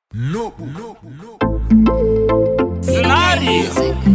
Scenario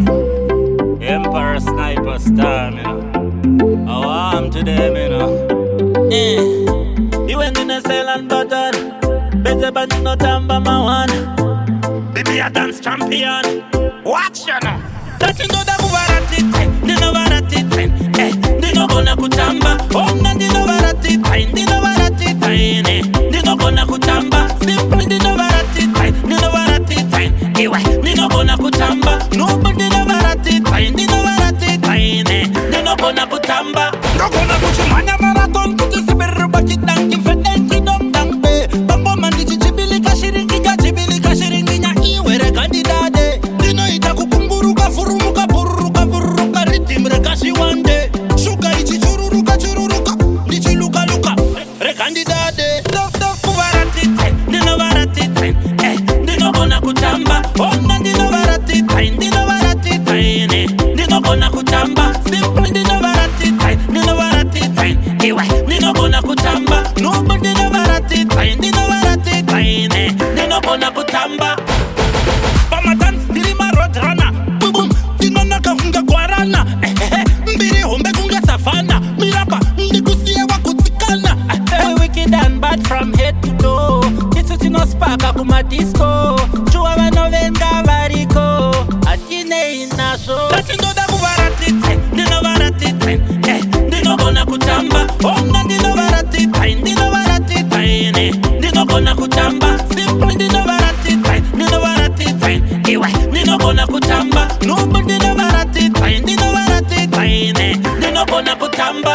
Emperor Sniper Star, me know. How I'm to them, you know. You went in a cell and button. Better but no tamba my one. Baby a dance champion. Watch you now. That you know that we are at it. They know we're at it. They know gonna kutamba. Oh no, they know we're at it. They know we're at it. They know gonna kutamba. Simple, they know we're at it. They know we're at it. They know gonna kutamba. Nobody know we're at it. They know we're at it. They know gonna kutamba. No gonna kuchimanya marathon. Kutisibir baki danki fedenti dong dang be. Bambo mandi chibili kashiringi ja chibili kashiringi nya iwere kandidade. Dino itakukumburuka furumuka bururuka bururuka ritimre kashi wande. Shuka ichi chururuka chururuka nichi luka luka rekandidade. Dok dok kuvaratite dino varatite dino gonna kutamba. Ona dino varatite dino varatite dino gonna kutamba. Simple dino varatite dino varatite iwe dino gonna kutamba. Nobody dino varatite dino varatite dino gonna kutamba. Pamatan dirima rodrana bum dino nakafunga kwarana mbiri hombe kunga savana mirapa ndikusiye wakutikana. Wicked and bad from head to toe. Kitsuti no spaka kuma disco. Chua vano venga variko atine ina show. Lati ndo da kuvaratite dino varatite dino gonna kutamba. Ona dino varatite dino varatite dino gonna kutamba. Simple dino varatite dino varatite iwe dino gonna kutamba. Nobody dino varatite dino varatite dino gonna kutamba.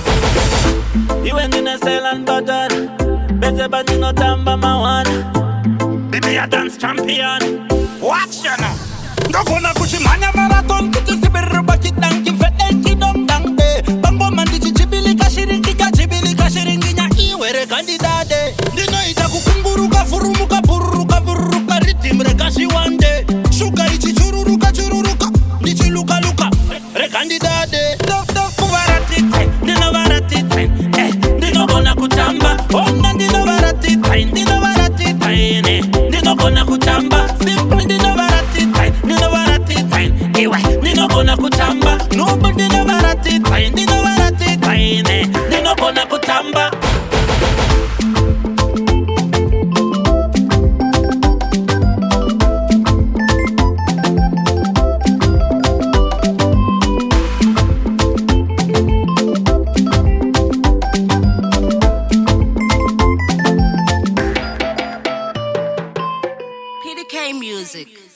You went in a cell and button. Better but you no tamba my one. Baby a dance champion. Watch you now. No gonna kuchimanya marathon. Kutisibir baki danki fedenti dong dang de. Bambo mandi chibili kashiringi ja chibili kashiringi nya iwere kandidade. Dino itakukumburuka furumuka bururuka bururuka ritimre kashi wande. Shuka ichi chururuka chururuka nichi luka luka rekandidade. Dok dok kuvaratite dino varatite dino gonna kutamba. Ona dino varatite dino varatite dino gonna kutamba. Simple dino varatite dino varatite iwe dino gonna kutamba. Nobody dino varatite dino varatite dino gonna kutamba. PDK Music.